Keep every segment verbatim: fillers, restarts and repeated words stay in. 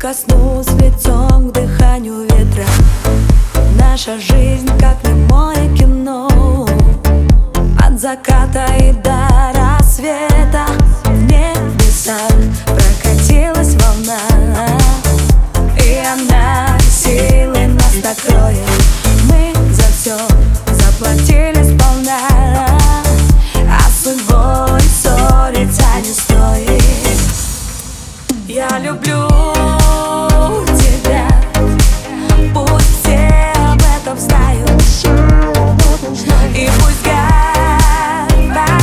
Прикоснусь лицом к дыханию ветра. Наша жизнь как немое кино, от заката и до рассвета. В небесах прокатилась волна, и она силой нас накроет. Мы за все заплатили сполна, а с судьбой ссориться не стоит. Я люблю тебя, пусть все об этом знают, и пусть говорят,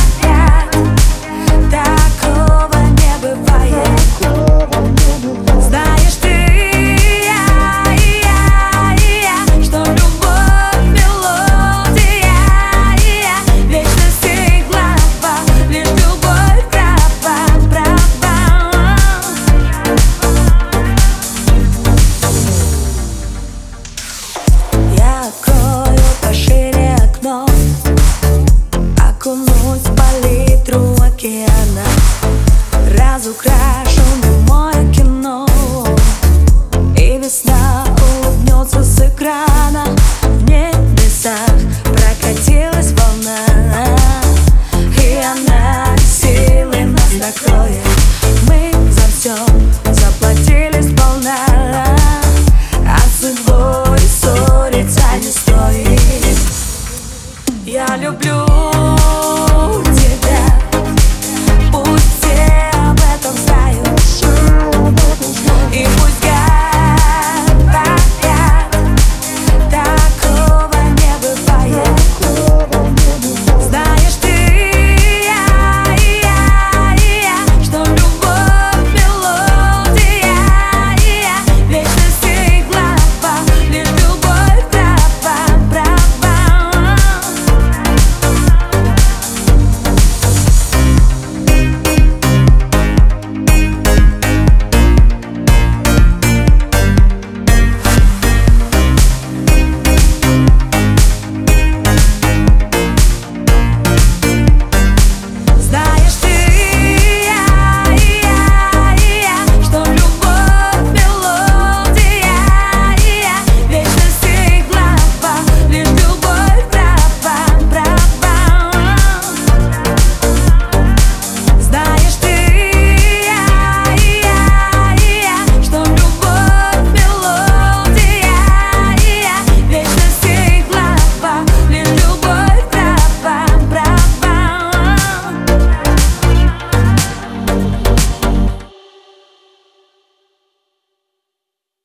такого не бывает. Знаешь ты, я, и я, и я, что любовь мелодия, и я, вечность и глава, лишь любовь права, права. Я открою пошире окно, окунусь в палитру океана, разукрасить